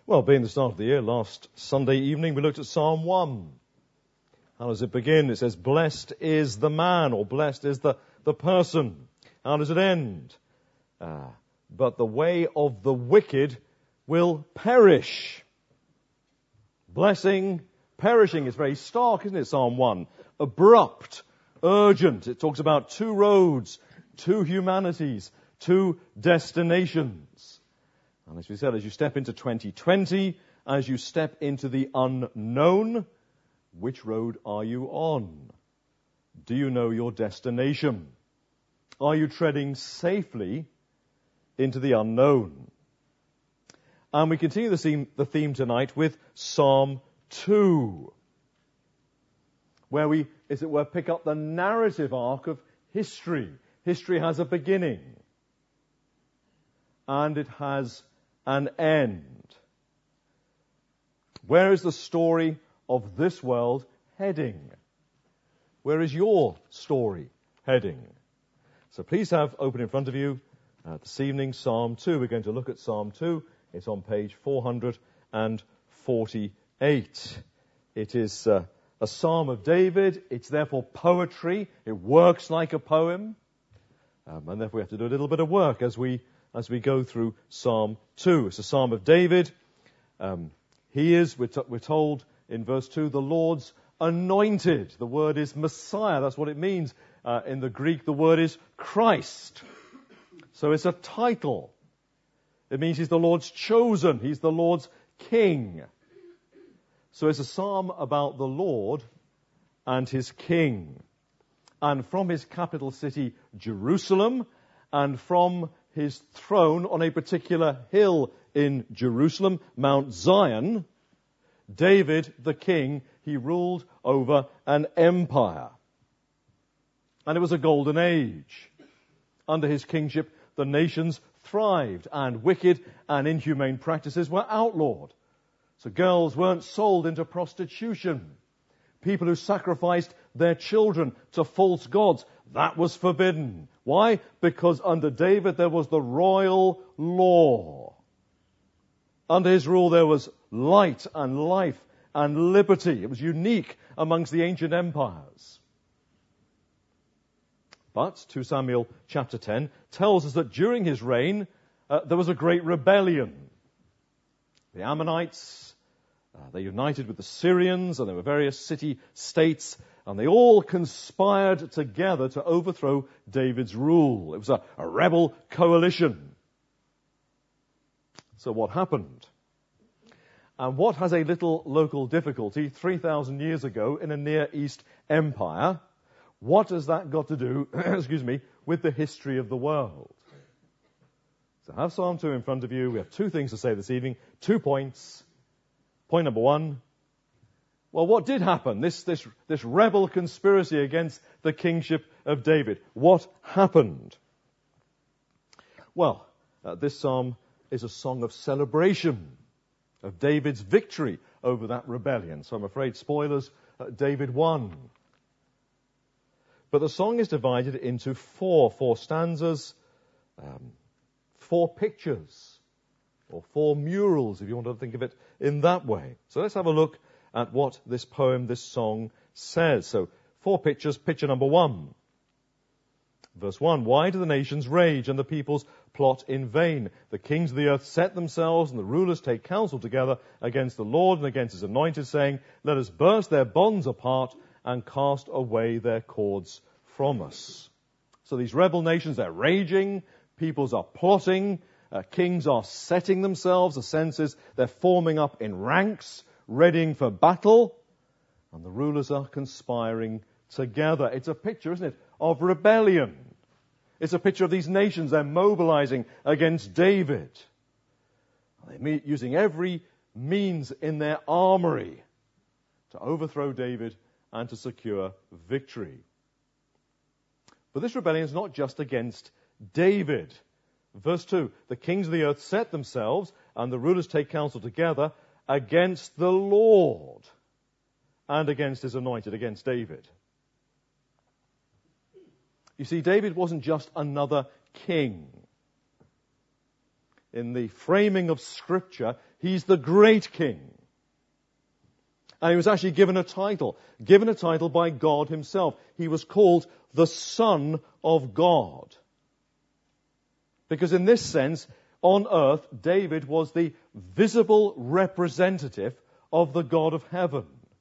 Well, being the start of the year, last Sunday evening we looked at Psalm 1. How does it begin? It says, blessed is the man, or blessed is the person. How does it end? But the way of the wicked will perish. Blessing, perishing is very stark, isn't it, Psalm 1? Abrupt, urgent. It talks about two roads, two humanities, two destinations. And as we said, as you step into 2020, as you step into the unknown, which road are you on? Do you know your destination? Are you treading safely into the unknown? And we continue the theme tonight with Psalm 2, where we, as it were, pick up the narrative arc of history. History has a beginning, and it has an end. Where is the story of this world heading? Where is your story heading? So please have open in front of you this evening Psalm 2. We're going to look at Psalm 2. It's on page 448. It is a psalm of David. It's therefore poetry. It works like a poem. And therefore we have to do a little bit of work as we go through Psalm 2. It's a psalm of David. He is, we're told in verse 2, the Lord's anointed. The word is Messiah. That's what it means. In the Greek, the word is Christ. So it's a title. It means he's the Lord's chosen. He's the Lord's king. So it's a psalm about the Lord and his king. And from his capital city, Jerusalem, and from his throne on a particular hill in Jerusalem, Mount Zion, David, the king, he ruled over an empire. And it was a golden age. Under his kingship, the nations thrived, and wicked and inhumane practices were outlawed. So girls weren't sold into prostitution. People who sacrificed their children to false gods, that was forbidden. Why? Because under David there was the royal law. Under his rule there was light and life and liberty. It was unique amongst the ancient empires. But 2 Samuel chapter 10 tells us that during his reign there was a great rebellion. The Ammonites, they united with the Syrians, and there were various city-states, and they all conspired together to overthrow David's rule. It was a rebel coalition. So what happened? And what has a little local difficulty 3,000 years ago in a Near East empire, what has that got to do, with the history of the world? So have Psalm 2 in front of you. We have two things to say this evening, 2 points. Point number 1. Well, what did happen? This rebel conspiracy against the kingship of David. What happened? Well, this psalm is a song of celebration of David's victory over that rebellion. So I'm afraid, spoilers, David won. But the song is divided into four stanzas, 4 pictures, or 4 murals, if you want to think of it in that way. So let's have a look at what this poem, this song says. So 4 pictures. Picture number 1. Verse 1, why do the nations rage and the peoples plot in vain? The kings of the earth set themselves and the rulers take counsel together against the Lord and against his anointed, saying, let us burst their bonds apart and cast away their cords from us. So these rebel nations, they're raging, peoples are plotting, kings are setting themselves, the sense is they're forming up in ranks, readying for battle, and the rulers are conspiring together. It's a picture, isn't it, of rebellion. It's a picture of these nations. They're mobilizing against David. They're using every means in their armory to overthrow David and to secure victory. But this rebellion is not just against David. Verse 2, the kings of the earth set themselves and the rulers take counsel together against the Lord and against his anointed, against David. You see, David wasn't just another king. In the framing of Scripture, He's the great king. And he was actually given a title by God himself. He was called the Son of God. Because in this sense, on earth, David was the visible representative of the God of heaven.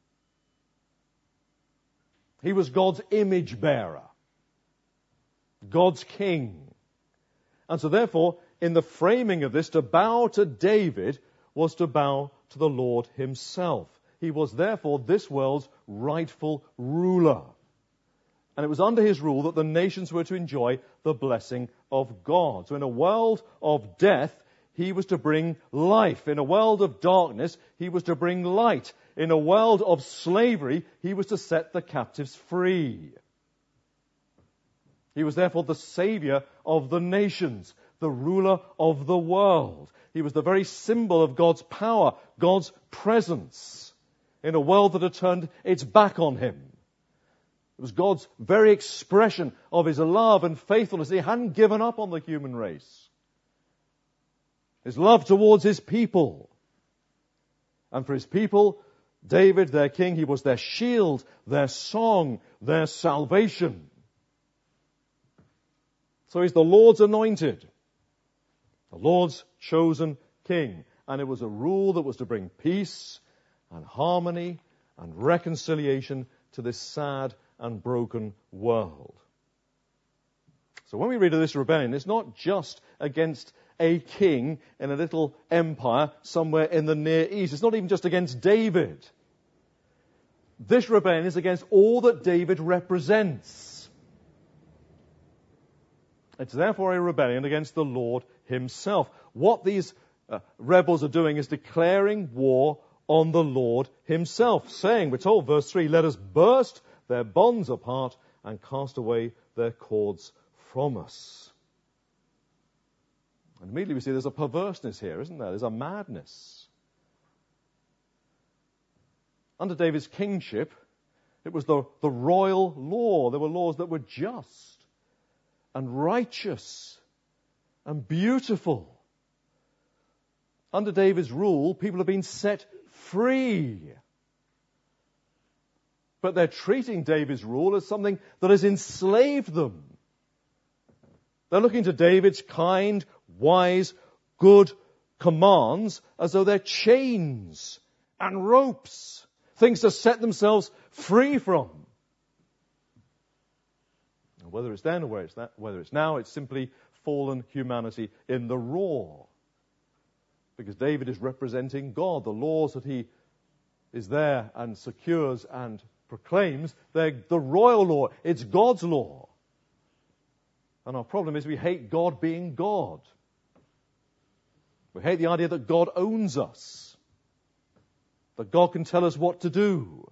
He was God's image bearer, God's king. And so therefore, in the framing of this, to bow to David was to bow to the Lord himself. He was therefore this world's rightful ruler. And it was under his rule that the nations were to enjoy the blessing of God. So in a world of death, he was to bring life. In a world of darkness, he was to bring light. In a world of slavery, he was to set the captives free. He was therefore the Savior of the nations, the ruler of the world. He was the very symbol of God's power, God's presence in a world that had turned its back on him. It was God's very expression of his love and faithfulness. He hadn't given up on the human race. His love towards his people. And for his people, David, their king, he was their shield, their song, their salvation. So he's the Lord's anointed, the Lord's chosen king. And it was a rule that was to bring peace and harmony and reconciliation to this sad and broken world. So when we read of this rebellion, it's not just against a king in a little empire somewhere in the Near East. It's not even just against David. This rebellion is against all that David represents. It's therefore a rebellion against the Lord himself. What these rebels are doing is declaring war on the Lord himself, saying, we're told, verse 3, let us burst their bonds apart and cast away their cords from us. And immediately we see there's a perverseness here, isn't there? There's a madness. Under David's kingship, it was the royal law. There were laws that were just and righteous and beautiful. Under David's rule, people have been set free. But they're treating David's rule as something that has enslaved them. They're looking to David's kind, wise, good commands as though they're chains and ropes, things to set themselves free from. And whether it's then or whether it's now, it's simply fallen humanity in the raw. Because David is representing God. The laws that he is there and secures and proclaims, they're the royal law. It's God's law. And our problem is we hate God being God. We hate the idea that God owns us, that God can tell us what to do.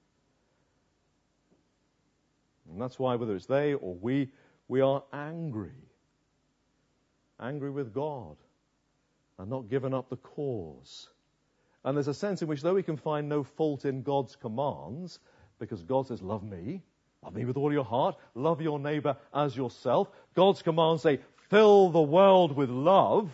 And that's why, whether it's they or we are angry. Angry with God and not given up the cause. And there's a sense in which, though we can find no fault in God's commands, because God says, love me with all your heart, love your neighbor as yourself. God's commands say, fill the world with love.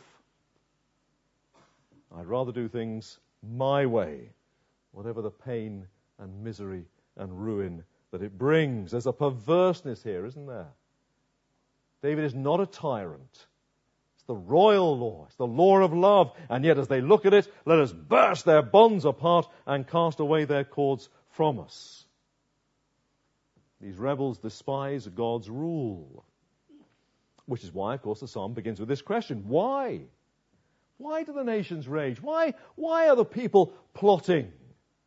I'd rather do things my way, whatever the pain and misery and ruin that it brings. There's a perverseness here, isn't there? David is not a tyrant. It's the royal law. It's the law of love. And yet as they look at it, let us burst their bonds apart and cast away their cords from us. These rebels despise God's rule. Which is why, of course, the psalm begins with this question. Why? Why do the nations rage? Why are the people plotting?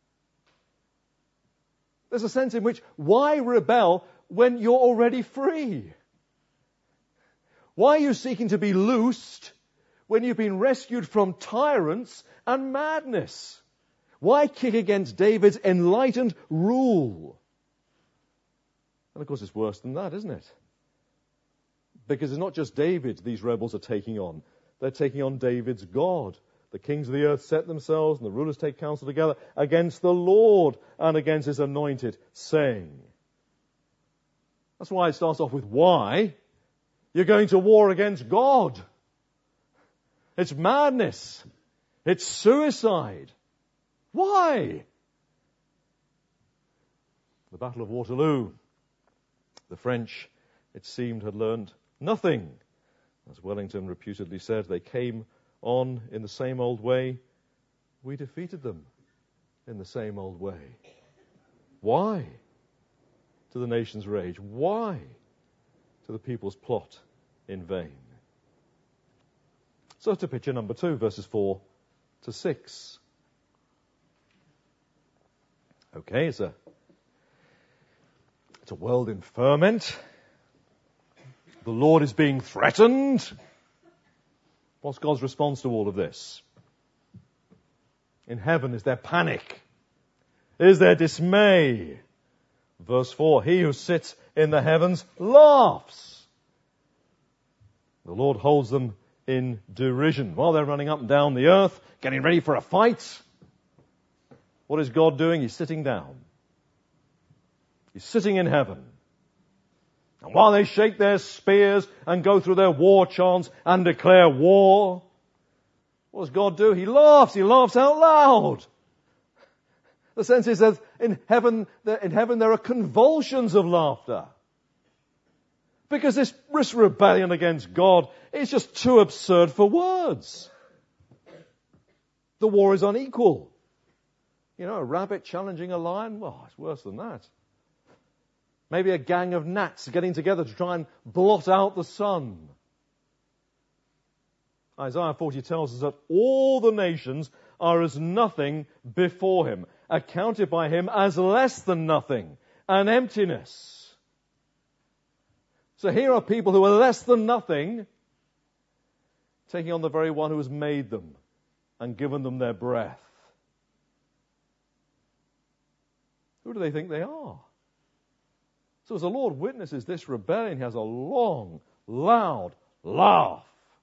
There's a sense in which, why rebel when you're already free? Why are you seeking to be loosed when you've been rescued from tyrants and madness? Why kick against David's enlightened rule? And of course it's worse than that, isn't it? Because it's not just David these rebels are taking on. They're taking on David's God. The kings of the earth set themselves and the rulers take counsel together against the Lord and against his anointed, saying. That's why it starts off with why. You're going to war against God. It's madness. It's suicide. Why? The Battle of Waterloo. The French, it seemed, had learned nothing. As Wellington reputedly said, they came on in the same old way. We defeated them in the same old way. Why? To the nation's rage. Why? To the people's plot in vain. So to picture number 2, verses 4 to 6. Okay, it's a world in ferment. The Lord is being threatened. What's God's response to all of this? In heaven, is there panic? Is there dismay? Verse 4, he who sits in the heavens laughs. The Lord holds them in derision while they're running up and down the earth, getting ready for a fight. What is God doing? He's sitting down. He's sitting in heaven. And while they shake their spears and go through their war chants and declare war, what does God do? He laughs. He laughs out loud. The sense is that in heaven there are convulsions of laughter. Because this rebellion against God is just too absurd for words. The war is unequal. A rabbit challenging a lion? Well, it's worse than that. Maybe a gang of gnats getting together to try and blot out the sun. Isaiah 40 tells us that all the nations are as nothing before him, accounted by him as less than nothing, an emptiness. So here are people who are less than nothing, taking on the very one who has made them and given them their breath. Who do they think they are? So as the Lord witnesses this rebellion, he has a long, loud laugh.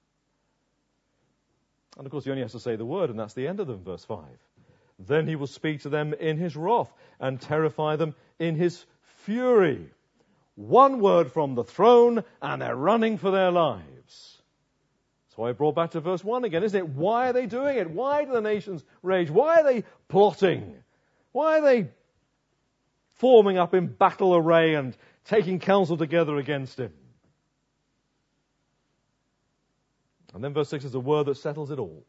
And of course he only has to say the word, and that's the end of them, verse 5. Then he will speak to them in his wrath and terrify them in his fury. One word from the throne and they're running for their lives. So I brought back to verse 1 again, isn't it? Why are they doing it? Why do the nations rage? Why are they plotting? Why are they forming up in battle array and taking counsel together against him? And then verse 6 is a word that settles it all.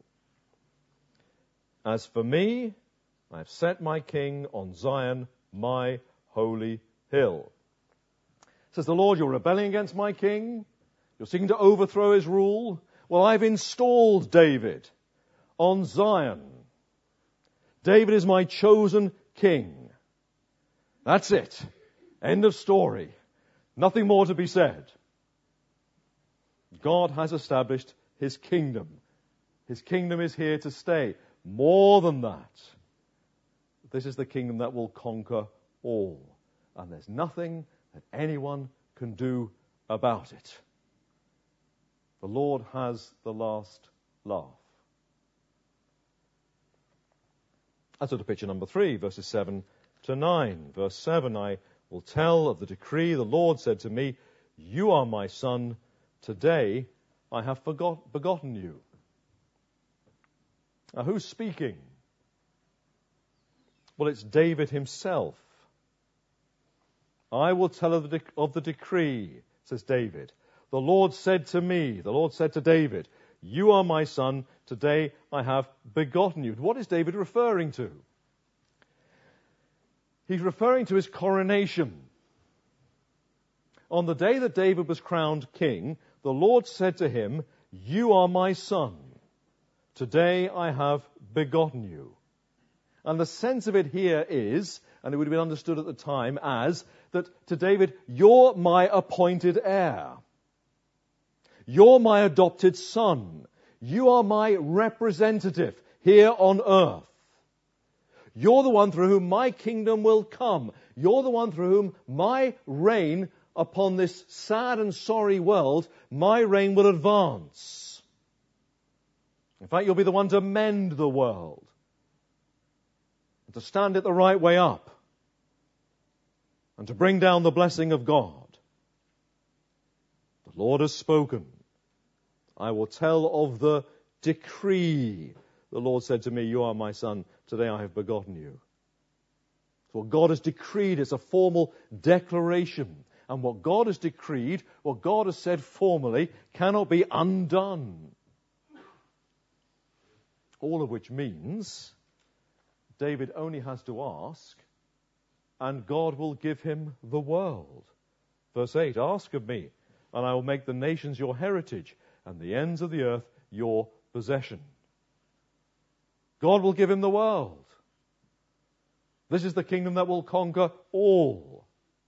As for me, I have set my king on Zion, my holy hill. Says the Lord, you're rebelling against my king. You're seeking to overthrow his rule. Well, I've installed David on Zion. David is my chosen king. That's it. End of story. Nothing more to be said. God has established his kingdom. His kingdom is here to stay. More than that, this is the kingdom that will conquer all. And there's nothing that anyone can do about it. The Lord has the last laugh. That's sort of picture number 3, verses 7 to 9. Verse 7, I will tell of the decree. The Lord said to me, you are my son. Today I have begotten you. Now, who's speaking? Well, it's David himself. I will tell of the decree, says David. The Lord said to me, the Lord said to David, you are my son. Today I have begotten you. What is David referring to? He's referring to his coronation. On the day that David was crowned king, the Lord said to him, you are my son. Today I have begotten you. And the sense of it here is, and it would have been understood at the time as, that to David, you're my appointed heir. You're my adopted son. You are my representative here on earth. You're the one through whom my kingdom will come. You're the one through whom my reign upon this sad and sorry world, my reign will advance. In fact, you'll be the one to mend the world, and to stand it the right way up, and to bring down the blessing of God. The Lord has spoken. I will tell of the decree. the Lord said to me, you are my son, today I have begotten you. So what God has decreed is a formal declaration. And what God has decreed, what God has said formally, cannot be undone. All of which means David only has to ask, and God will give him the world. Verse 8, ask of me, and I will make the nations your heritage, and the ends of the earth your possession. God will give him the world. This is the kingdom that will conquer all.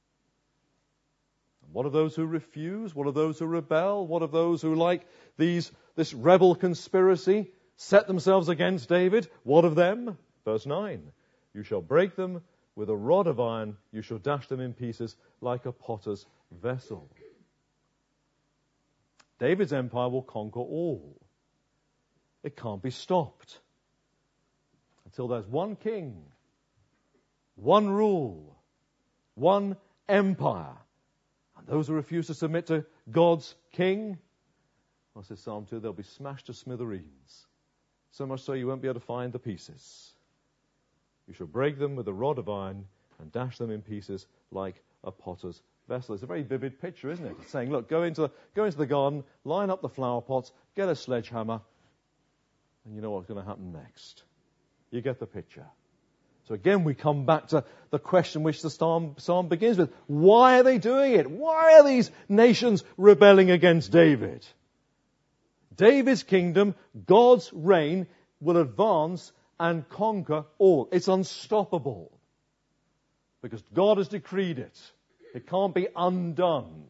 What of those who refuse? What of those who rebel? What of those who, like this rebel conspiracy, set themselves against David? What of them? Verse 9, you shall break them with a rod of iron, you shall dash them in pieces like a potter's vessel. David's empire will conquer all. It can't be stopped until there's one king, one rule, one empire. And those who refuse to submit to God's king, well, says Psalm 2, they'll be smashed to smithereens. So much so you won't be able to find the pieces. You shall break them with a rod of iron and dash them in pieces like a potter's vessel. It's a very vivid picture, isn't it? It's saying, look, go into the garden, line up the flower pots, get a sledgehammer, and you know what's going to happen next. You get the picture. So again, we come back to the question which the psalm begins with. Why are they doing it? Why are these nations rebelling against David? David's kingdom, God's reign, will advance and conquer all. It's unstoppable. Because God has decreed it. It can't be undone.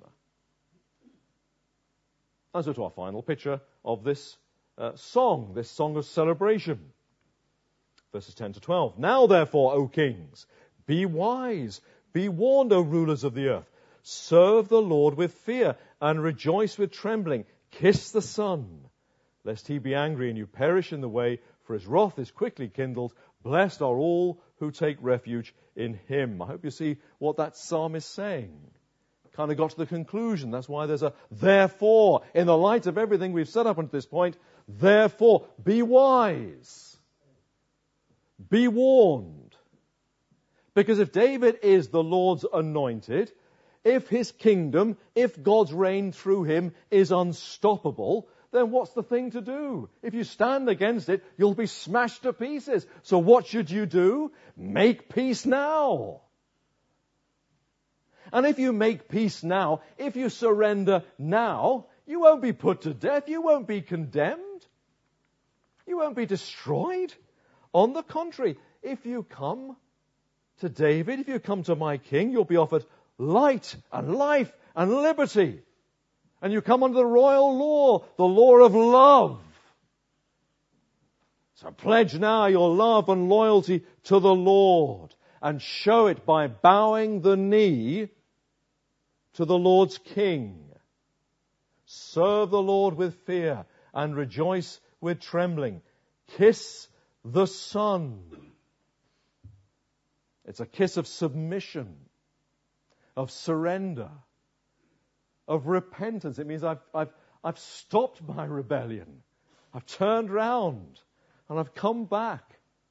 And so to our final picture of this song of celebration. Verses 10 to 12. Now therefore, O kings, be wise, be warned, O rulers of the earth. Serve the Lord with fear and rejoice with trembling. Kiss the Son, lest he be angry and you perish in the way, for his wrath is quickly kindled. Blessed are all who take refuge in him. I hope you see what that psalm is saying. Kind of got to the conclusion. That's why there's a therefore. In the light of everything we've set up until this point, therefore, be wise. Be warned. Because if David is the Lord's anointed, if his kingdom, if God's reign through him is unstoppable, then what's the thing to do? If you stand against it, you'll be smashed to pieces. So what should you do? Make peace now. And if you make peace now, if you surrender now, you won't be put to death. You won't be condemned. You won't be destroyed. On the contrary, if you come to David, if you come to my king, you'll be offered light and life and liberty. And you come under the royal law, the law of love. So pledge now your love and loyalty to the Lord and show it by bowing the knee to the Lord's king. Serve the Lord with fear and rejoice with trembling. Kiss the Son. It's a kiss of submission, of surrender, of repentance. It means I've stopped my rebellion. I've turned round and I've come back.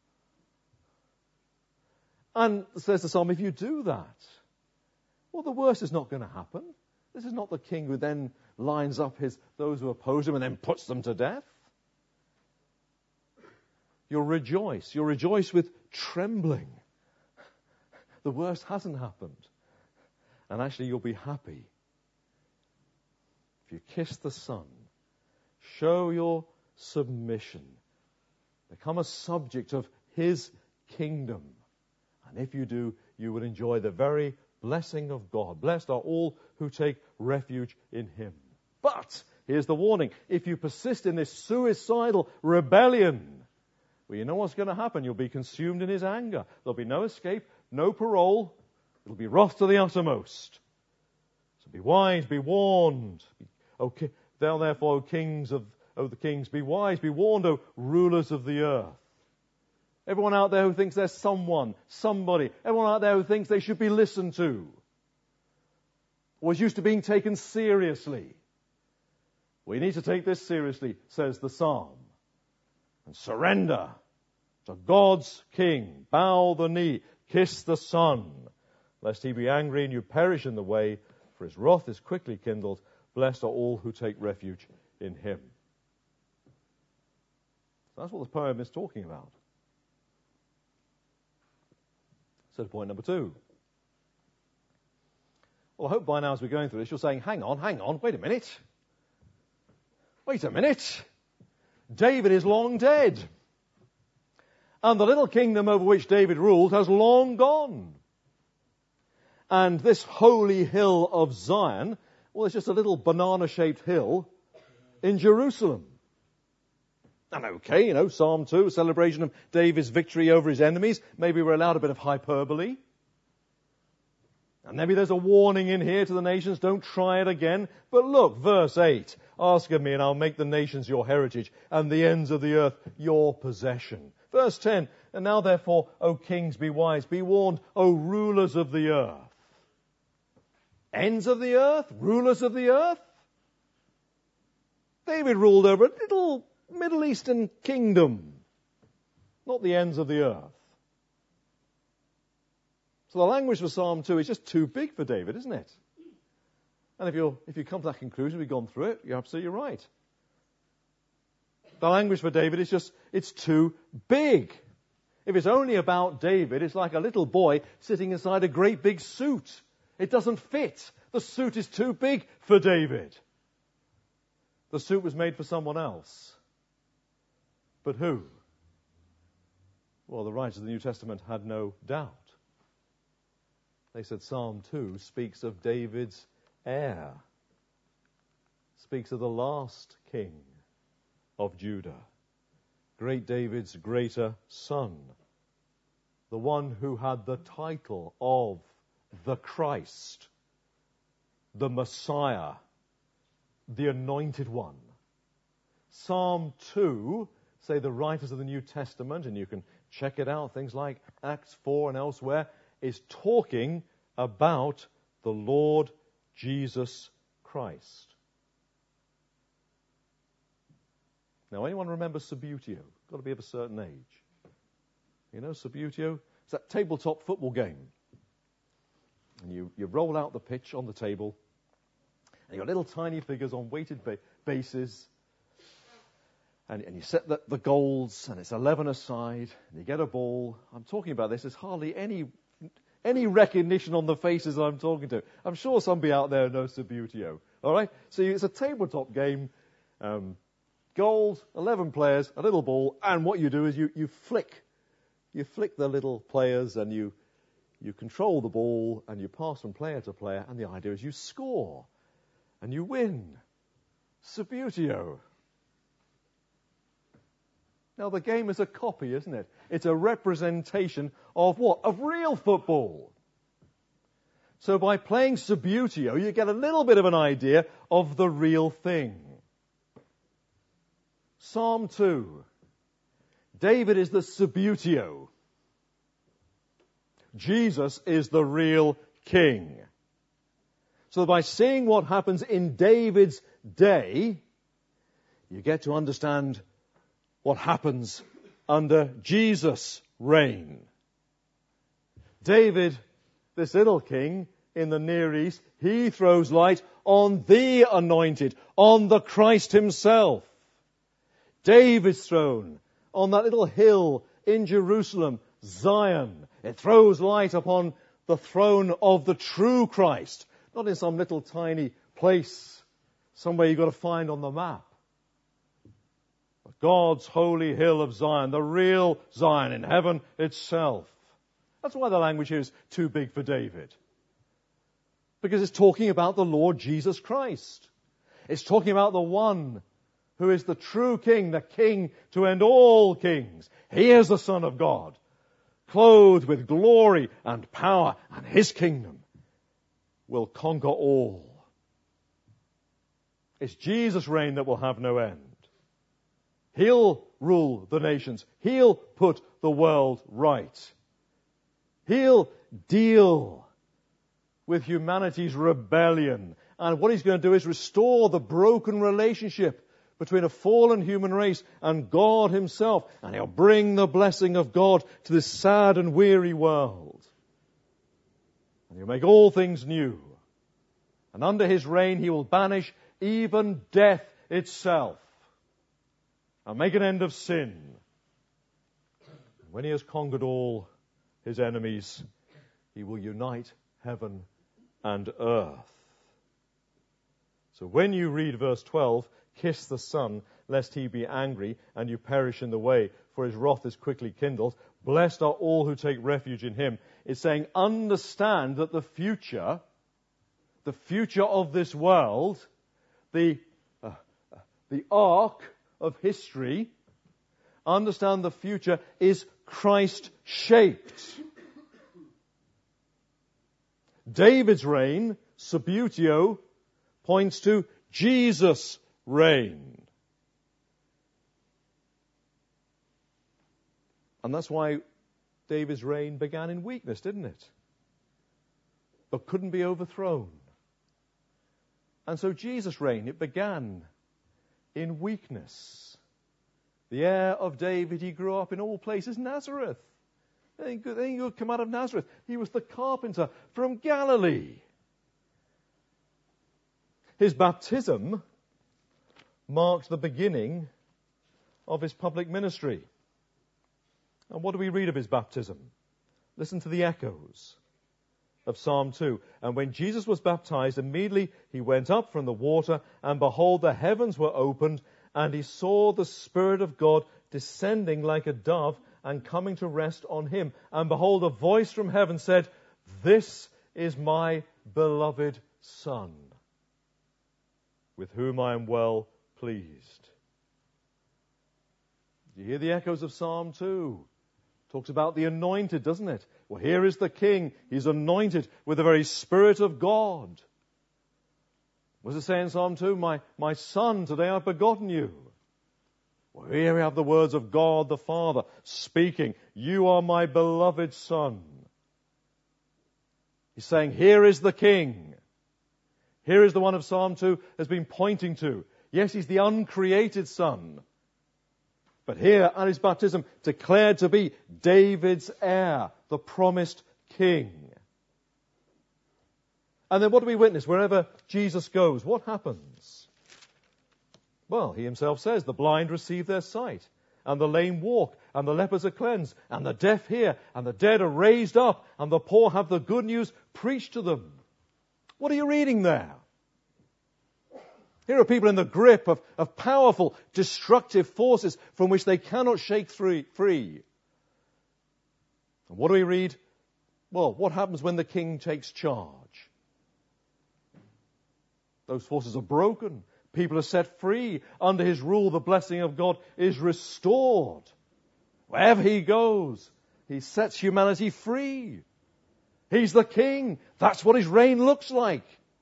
And says the psalm, if you do that, well, the worst is not going to happen. This is not the king who then lines up those who oppose him and then puts them to death. You'll rejoice. You'll rejoice with trembling. The worst hasn't happened. And actually you'll be happy. If you kiss the Son, show your submission. Become a subject of his kingdom. And if you do, you will enjoy the very blessing of God. Blessed are all who take refuge in him. But, here's the warning, if you persist in this suicidal rebellion, well, you know what's going to happen. You'll be consumed in his anger. There'll be no escape, no parole. It'll be wrath to the uttermost. So be wise, be warned. Okay, thou therefore, O kings of the kings, be wise, be warned, O rulers of the earth. Everyone out there who thinks there's somebody, everyone out there who thinks they should be listened to, or is used to being taken seriously. We need to take this seriously, says the psalm. and surrender to God's King. Bow the knee, kiss the Son, lest he be angry and you perish in the way, for his wrath is quickly kindled. Blessed are all who take refuge in him. That's what the poem is talking about. So to point number 2. Well, I hope by now as we're going through this, you're saying, hang on, wait a minute. David is long dead. And the little kingdom over which David ruled has long gone. And this holy hill of Zion, well, it's just a little banana-shaped hill in Jerusalem. And okay, Psalm 2, a celebration of David's victory over his enemies. Maybe we're allowed a bit of hyperbole. And maybe there's a warning in here to the nations, don't try it again. But look, verse 8, ask of me and I'll make the nations your heritage and the ends of the earth your possession. Verse 10, and now therefore, O kings, be wise, be warned, O rulers of the earth. Ends of the earth? Rulers of the earth? David ruled over a little Middle Eastern kingdom, not the ends of the earth. So the language for Psalm 2 is just too big for David, isn't it? And if you come to that conclusion, we've gone through it, you're absolutely right. The language for David is just, it's too big. If it's only about David, it's like a little boy sitting inside a great big suit. It doesn't fit. The suit is too big for David. The suit was made for someone else. But who? Well, the writers of the New Testament had no doubt. They said Psalm 2 speaks of David's heir, speaks of the last king of Judah, great David's greater son, the one who had the title of the Christ, the Messiah, the Anointed One. Psalm 2, say the writers of the New Testament, and you can check it out, things like Acts 4 and elsewhere, is talking about the Lord Jesus Christ. Now, anyone remember Subbuteo? Got to be of a certain age. You know Subbuteo? It's that tabletop football game. And you roll out the pitch on the table, and you've got little tiny figures on weighted bases, and you set the goals, and it's 11 aside, and you get a ball. I'm talking about this. There's hardly any recognition on the faces that I'm talking to. I'm sure somebody out there knows Subbuteo. All right? So it's a tabletop game. Goals, 11 players, a little ball, and what you do is you flick the little players, and you control the ball, and you pass from player to player, and the idea is you score, and you win. Subbuteo. Now, the game is a copy, isn't it? It's a representation of what? Of real football. So by playing Subbuteo, you get a little bit of an idea of the real thing. Psalm 2. David is the Subbuteo. Jesus is the real king. So by seeing what happens in David's day, you get to understand what happens under Jesus' reign. David, this little king in the Near East, he throws light on the anointed, on the Christ himself. David's throne on that little hill in Jerusalem, Zion. It throws light upon the throne of the true Christ, not in some little tiny place, somewhere you've got to find on the map. God's holy hill of Zion, the real Zion in heaven itself. That's why the language here is too big for David. Because it's talking about the Lord Jesus Christ. It's talking about the one who is the true king, the king to end all kings. He is the Son of God, clothed with glory and power, and his kingdom will conquer all. It's Jesus' reign that will have no end. He'll rule the nations. He'll put the world right. He'll deal with humanity's rebellion. And what he's going to do is restore the broken relationship between a fallen human race and God himself. And he'll bring the blessing of God to this sad and weary world. And he'll make all things new. And under his reign he will banish even death itself and make an end of sin. When he has conquered all his enemies, he will unite heaven and earth. So when you read verse 12, kiss the Son, lest he be angry, and you perish in the way, for his wrath is quickly kindled. Blessed are all who take refuge in him. It's saying, understand that the future of this world, the arc of history, understand the future is Christ-shaped. David's reign, subutio, points to Jesus' reign. And that's why David's reign began in weakness, didn't it? But couldn't be overthrown. And so Jesus' reign, it began in weakness. The heir of David, he grew up in all places, Nazareth. They could come out of Nazareth. He was the carpenter from Galilee. His baptism marked the beginning of his public ministry. And what do we read of his baptism? Listen to the echoes of Psalm 2. And when Jesus was baptized, immediately he went up from the water, and behold, the heavens were opened, and he saw the Spirit of God descending like a dove and coming to rest on him. And behold, a voice from heaven said, "This is my beloved Son, with whom I am well pleased." You hear the echoes of Psalm 2. Talks about the anointed, doesn't it? Well, here is the King. He's anointed with the very Spirit of God. What does it say in Psalm 2? My Son, today I've begotten you. Well, here we have the words of God the Father speaking. You are my beloved Son. He's saying, here is the King. Here is the one of Psalm 2 has been pointing to. Yes, he's the uncreated Son. But here at his baptism, declared to be David's heir, the promised King. And then what do we witness wherever Jesus goes? What happens? Well, he himself says, the blind receive their sight, and the lame walk, and the lepers are cleansed, and the deaf hear, and the dead are raised up, and the poor have the good news preached to them. What are you reading there? Here are people in the grip of powerful, destructive forces from which they cannot shake free. And what do we read? Well, what happens when the King takes charge? Those forces are broken. People are set free. Under his rule, the blessing of God is restored. Wherever he goes, he sets humanity free. He's the King. That's what his reign looks like.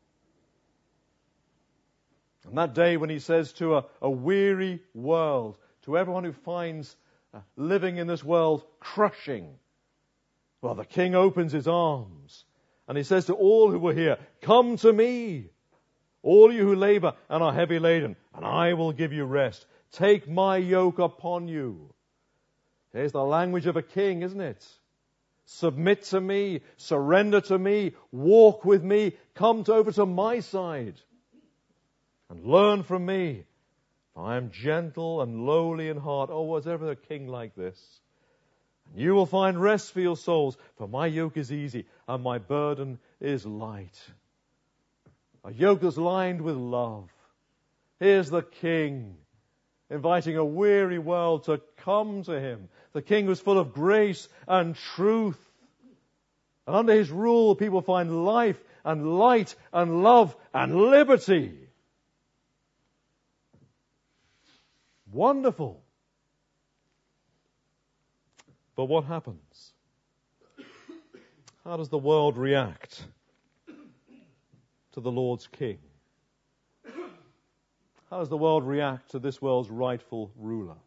And that day when he says to a weary world, to everyone who finds living in this world crushing, well, the King opens his arms and he says to all who were here, come to me, all you who labor and are heavy laden, and I will give you rest. Take my yoke upon you. There's the language of a king, isn't it? Submit to me, surrender to me, walk with me, come over to my side. And learn from me. For I am gentle and lowly in heart. Oh, was ever a king like this? And you will find rest for your souls. For my yoke is easy and my burden is light. A yoke that's lined with love. Here's the King, inviting a weary world to come to him. The King was full of grace and truth. And under his rule, people find life and light and love and liberty. Wonderful. But what happens? How does the world react to the Lord's King? How does the world react to this world's rightful ruler?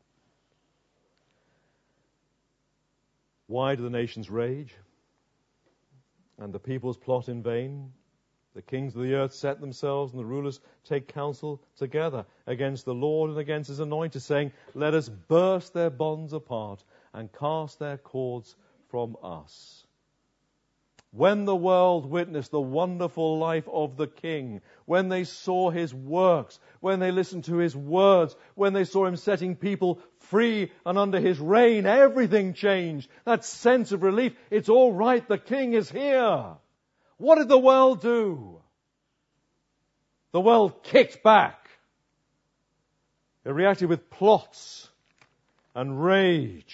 Why do the nations rage and the peoples plot in vain? The kings of the earth set themselves, and the rulers take counsel together against the Lord and against his anointed, saying, let us burst their bonds apart and cast their cords from us. When the world witnessed the wonderful life of the King, when they saw his works, when they listened to his words, when they saw him setting people free and under his reign, everything changed. That sense of relief, it's all right, the King is here. What did the world do? The world kicked back. It reacted with plots and rage.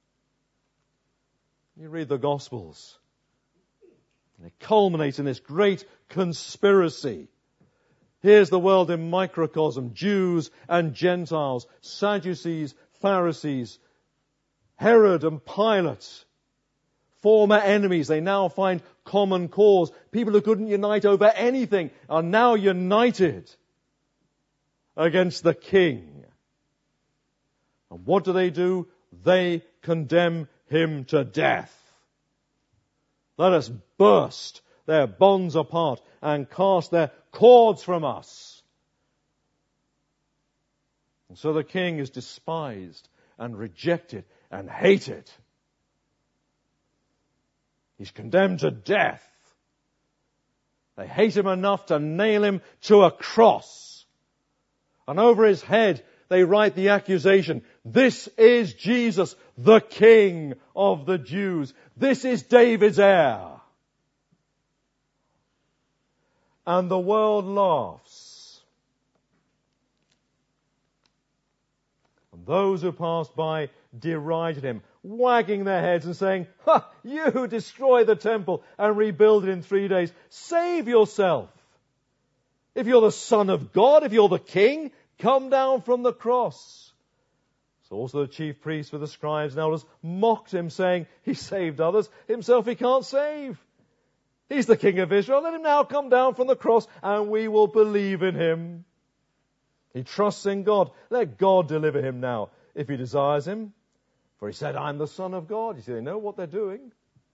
You read the Gospels, and it culminates in this great conspiracy. Here's the world in microcosm: Jews and Gentiles, Sadducees, Pharisees, Herod and Pilate. Former enemies, they now find common cause. People who couldn't unite over anything are now united against the King. And what do? They condemn him to death. Let us burst their bonds apart and cast their cords from us. And so the King is despised and rejected and hated. He's condemned to death. They hate him enough to nail him to a cross. And over his head they write the accusation, this is Jesus, the King of the Jews. This is David's heir. And the world laughs. And those who passed by derided him, wagging their heads and saying, ha, you who destroy the temple and rebuild it in 3 days, save yourself. If you're the Son of God, if you're the King, come down from the cross. So also the chief priests with the scribes and elders mocked him, saying, he saved others, himself he can't save. He's the King of Israel. Let him now come down from the cross and we will believe in him. He trusts in God. Let God deliver him now if he desires him. For he said, I'm the Son of God. You see, they know what they're doing.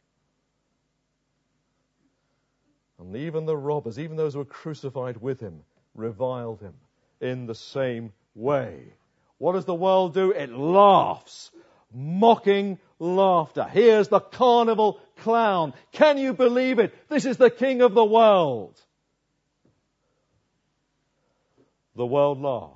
And even the robbers, even those who were crucified with him, reviled him in the same way. What does the world do? It laughs. Mocking laughter. Here's the carnival clown. Can you believe it? This is the King of the world. The world laughed.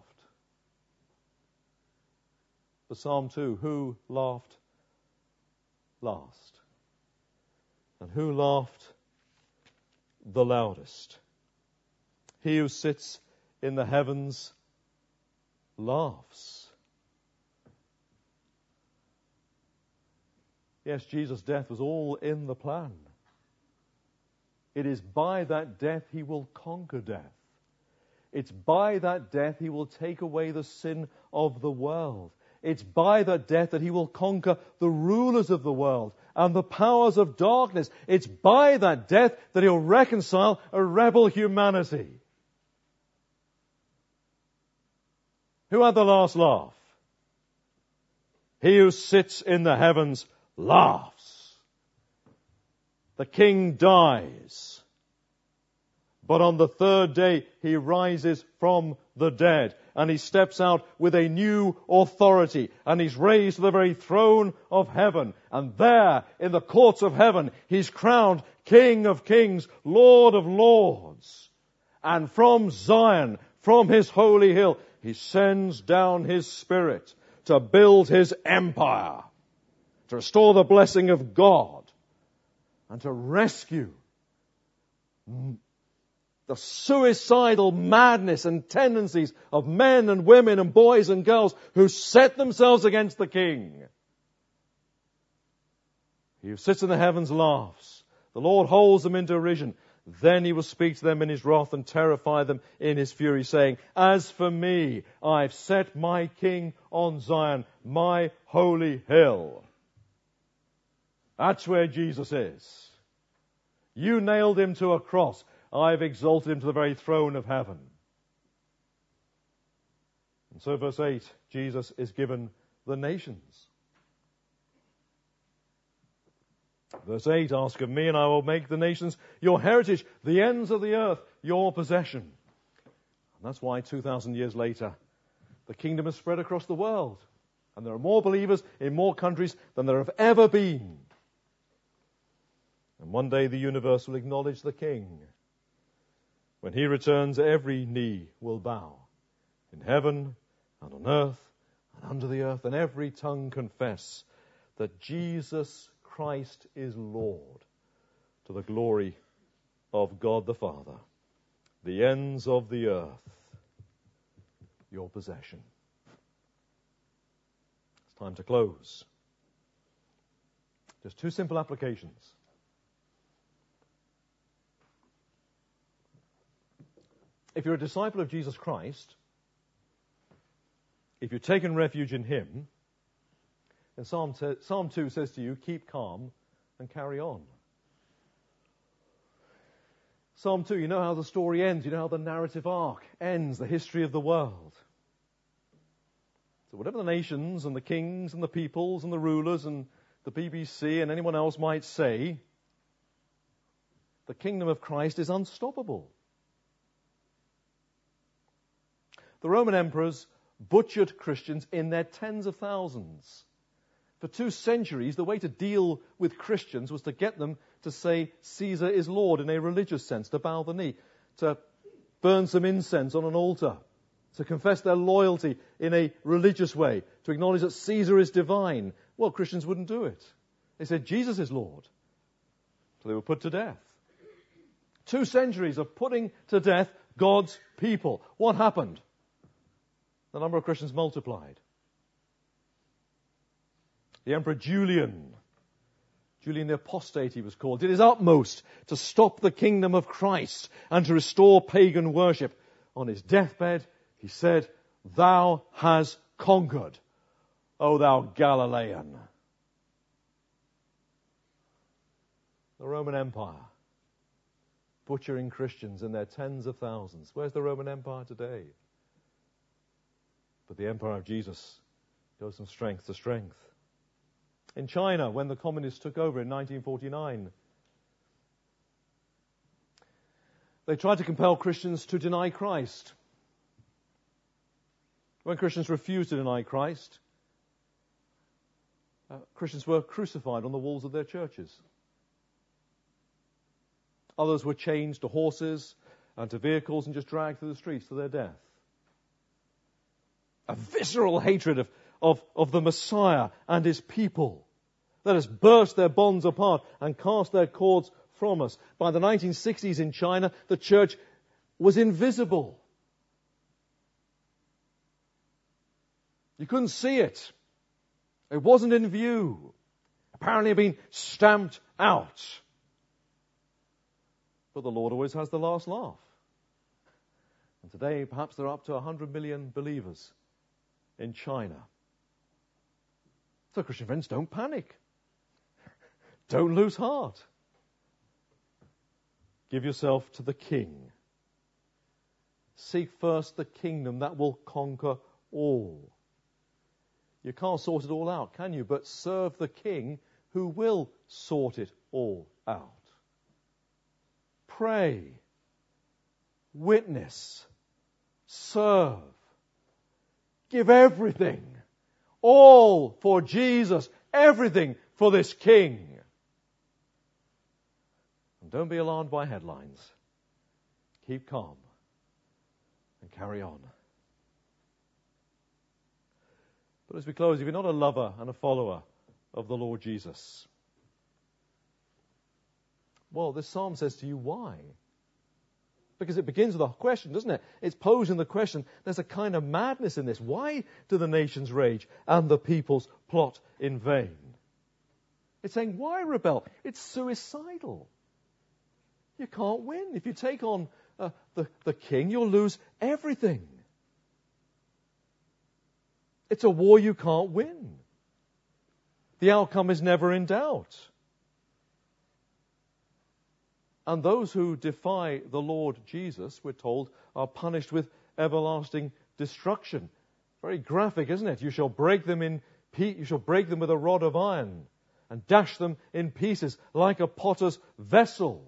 But Psalm 2, who laughed last? And who laughed the loudest? He who sits in the heavens laughs. Yes, Jesus' death was all in the plan. It is by that death he will conquer death. It's by that death he will take away the sin of the world. It's by that death that he will conquer the rulers of the world and the powers of darkness. It's by that death that he'll reconcile a rebel humanity. Who had the last laugh? He who sits in the heavens laughs. The King dies. But on the third day, he rises from the dead. And he steps out with a new authority. And he's raised to the very throne of heaven. And there, in the courts of heaven, he's crowned King of kings, Lord of lords. And from Zion, from his holy hill, he sends down his Spirit to build his empire, to restore the blessing of God, and to rescue the suicidal madness and tendencies of men and women and boys and girls who set themselves against the King. He who sits in the heavens laughs. The Lord holds them in derision. Then he will speak to them in his wrath and terrify them in his fury, saying, as for me, I've set my King on Zion, my holy hill. That's where Jesus is. You nailed him to a cross. I've exalted him to the very throne of heaven. And so verse 8, Jesus is given the nations. Verse 8, ask of me and I will make the nations your heritage, the ends of the earth your possession. And that's why 2,000 years later, the kingdom has spread across the world. And there are more believers in more countries than there have ever been. And one day the universe will acknowledge the King. When he returns, every knee will bow in heaven and on earth and under the earth, and every tongue confess that Jesus Christ is Lord, to the glory of God the Father. The ends of the earth, your possession. It's time to close. Just two simple applications. If you're a disciple of Jesus Christ, if you've taken refuge in him, and Psalm 2 says to you, keep calm and carry on. Psalm 2, you know how the story ends. You know how the narrative arc ends, the history of the world. So whatever the nations and the kings and the peoples and the rulers and the BBC and anyone else might say, the kingdom of Christ is unstoppable. The Roman emperors butchered Christians in their tens of thousands. For 2 centuries, the way to deal with Christians was to get them to say Caesar is Lord in a religious sense, to bow the knee, to burn some incense on an altar, to confess their loyalty in a religious way, to acknowledge that Caesar is divine. Well, Christians wouldn't do it. They said Jesus is Lord. So they were put to death. 2 centuries of putting to death God's people. What happened? The number of Christians multiplied. The Emperor Julian the Apostate he was called, did his utmost to stop the kingdom of Christ and to restore pagan worship. On his deathbed, he said, "Thou hast conquered, O thou Galilean." The Roman Empire, butchering Christians in their tens of thousands. Where's the Roman Empire today? But the Empire of Jesus goes from strength to strength. In China, when the communists took over in 1949, they tried to compel Christians to deny Christ. When Christians refused to deny Christ, Christians were crucified on the walls of their churches. Others were chained to horses and to vehicles and just dragged through the streets to their death. A visceral hatred of the Messiah and his people that has burst their bonds apart and cast their cords from us. By the 1960s in China, the church was invisible. You couldn't see it. It wasn't in view. Apparently it had been stamped out. But the Lord always has the last laugh. And today, perhaps there are up to 100 million believers in China. So, Christian friends, don't panic. Don't lose heart. Give yourself to the King. Seek first the kingdom that will conquer all. You can't sort it all out, can you? But serve the King who will sort it all out. Pray. Witness. Serve. Give everything. All for Jesus. Everything for this King. And don't be alarmed by headlines. Keep calm and carry on. But as we close, if you're not a lover and a follower of the Lord Jesus, well, this psalm says to you, why? Because it begins with a question, doesn't it? It's posing the question. There's a kind of madness in this. Why do the nations rage and the peoples plot in vain? It's saying, why rebel? It's suicidal. You can't win. If you take on the king, you'll lose everything. It's a war you can't win. The outcome is never in doubt. And those who defy the Lord Jesus, we're told, are punished with everlasting destruction. Very graphic, isn't it? You shall break them with a rod of iron. and dash them in pieces like a potter's vessel.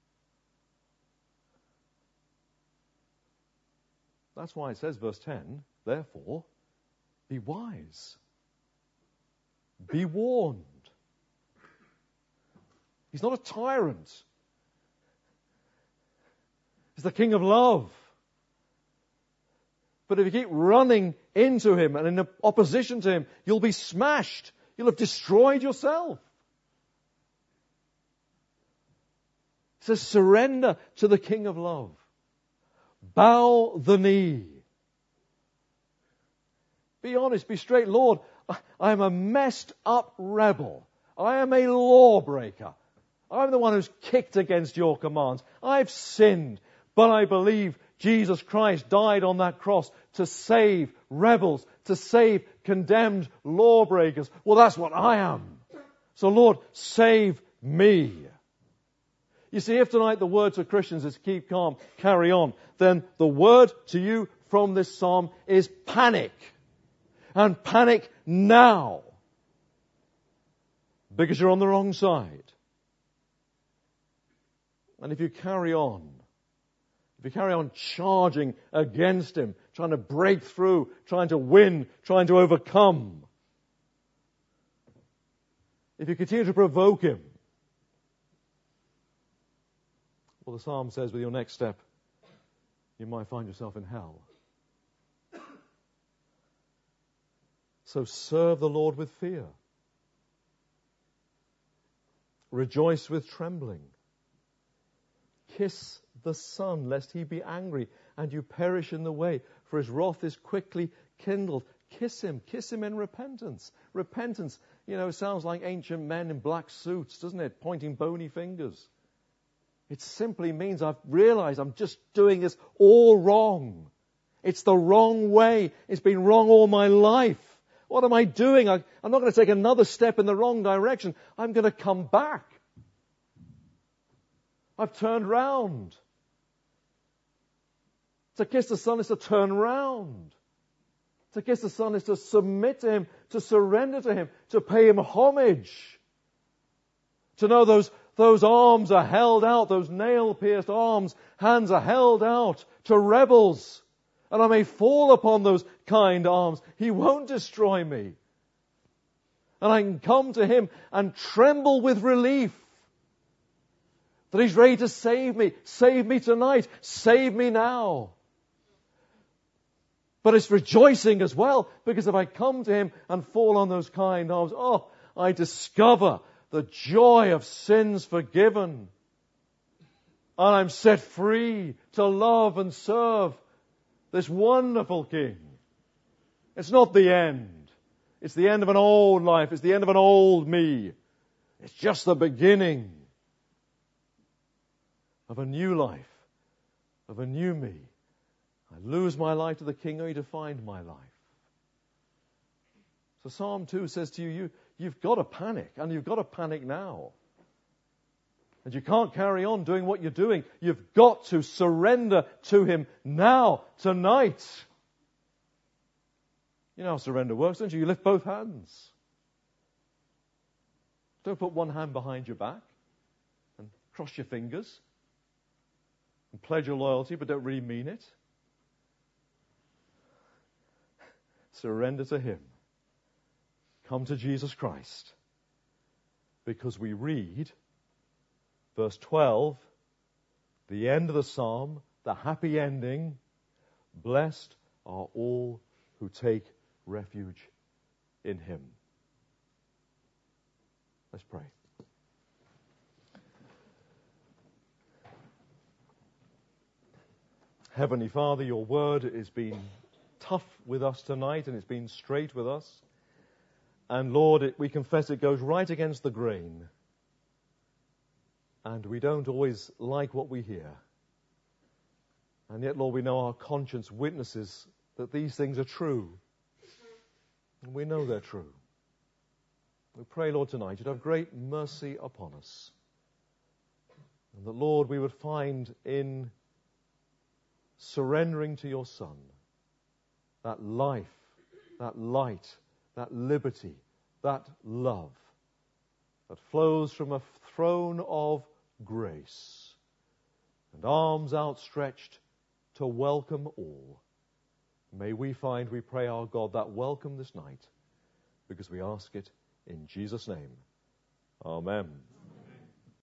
That's why it says, verse 10, therefore, be wise. Be warned. He's not a tyrant. He's the King of love. But if you keep running into him and in opposition to him, you'll be smashed. You'll have destroyed yourself. It says, surrender to the King of love. Bow the knee. Be honest, be straight. Lord, I am a messed up rebel. I am a lawbreaker. I'm the one who's kicked against your commands. I've sinned, but I believe Jesus Christ died on that cross to save rebels, to save condemned lawbreakers. Well, that's what I am. So, Lord, save me. You see, if tonight the word to Christians is keep calm, carry on, then the word to you from this psalm is panic. And panic now. Because you're on the wrong side. And if you carry on charging against him, trying to break through, trying to win, trying to overcome, if you continue to provoke him, well, the psalm says with your next step, you might find yourself in hell. So serve the Lord with fear. Rejoice with trembling. Kiss the Son, lest he be angry and you perish in the way, for his wrath is quickly kindled. Kiss him in repentance. Repentance, it sounds like ancient men in black suits, doesn't it? Pointing bony fingers. It simply means I've realized I'm just doing this all wrong. It's the wrong way. It's been wrong all my life. What am I doing? I'm not going to take another step in the wrong direction. I'm going to come back. I've turned round. To kiss the Son is to turn round. To kiss the Son is to submit to him, to surrender to him, to pay him homage. To know those arms are held out, those nail-pierced arms, hands are held out to rebels. And I may fall upon those kind arms. He won't destroy me. And I can come to him and tremble with relief. That he's ready to save me. Save me tonight. Save me now. But it's rejoicing as well, because if I come to him and fall on those kind arms, I discover the joy of sins forgiven. And I'm set free to love and serve this wonderful King. It's not the end. It's the end of an old life. It's the end of an old me. It's just the beginning of a new life, of a new me. I lose my life to the King only to find my life. So Psalm 2 says to you, you've got to panic, and you've got to panic now. And you can't carry on doing what you're doing. You've got to surrender to him now, tonight. You know how surrender works, don't you? You lift both hands. Don't put one hand behind your back and cross your fingers and pledge your loyalty but don't really mean it. Surrender to him. Come to Jesus Christ. Because we read verse 12, the end of the psalm, the happy ending, blessed are all who take refuge in him. Let's pray. Heavenly Father, your word has been tough with us tonight and it's been straight with us. And Lord, we confess it goes right against the grain. And we don't always like what we hear. And yet, Lord, we know our conscience witnesses that these things are true. And we know they're true. We pray, Lord, tonight you'd have great mercy upon us. And that, Lord, we would find in surrendering to your Son that life, that light, that liberty, that love that flows from a throne of grace, and arms outstretched to welcome all. May we find, we pray, our God, that welcome this night, because we ask it in Jesus' name. Amen.